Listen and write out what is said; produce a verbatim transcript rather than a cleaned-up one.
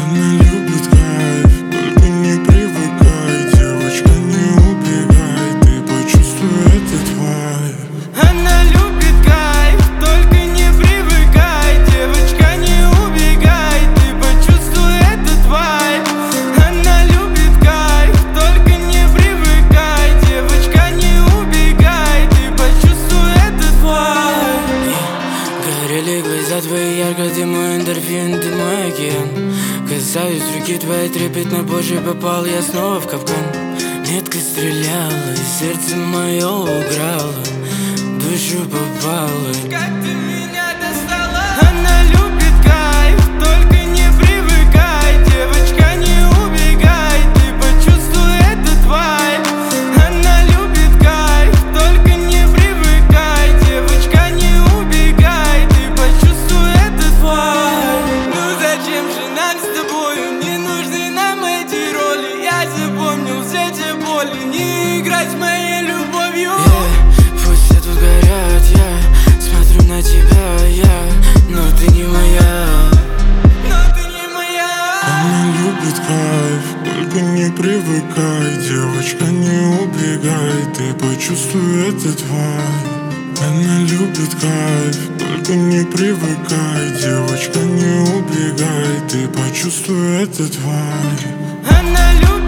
Она любит кайф, только не привыкай. Девочка, не убегай, ты почувствуй этот вайб. Она любит кайф, только не привыкай. Девочка, не убегай, ты почувствуй этот вайб. Она любит кайф, только не привыкай. Девочка, не убегай, ты почувствуй этот вайб. Горели глаза твои ярко, ты мой эндорфин, ты мой океан. Касаюсь руки твоей трепетно, позже попал я снова в капкан. Метко стреляла, и сердце мое уграло, душу попало. Как ты меня достала? Она любит кайф, только не привыкай. Девочка, не убегай, ты почувствуй этот вайб. Она любит кайф, только не привыкай. Девочка, не убегай, ты почувствуй этот вайб. Ну зачем же нам с тобою? Не нужны нам эти роли. Я запомнил все те боли. Не играть моей любовью. Yeah, пусть все тут горят, я смотрю на тебя, я, но ты не моя. Но ты не моя. Она любит кайф, только не привыкай. Девочка, не убегай, ты почувствуй этот вайб. Она любит кайф, только не привыкай. Девочка, не убегай, ты почувствуй этот вайб. Она любит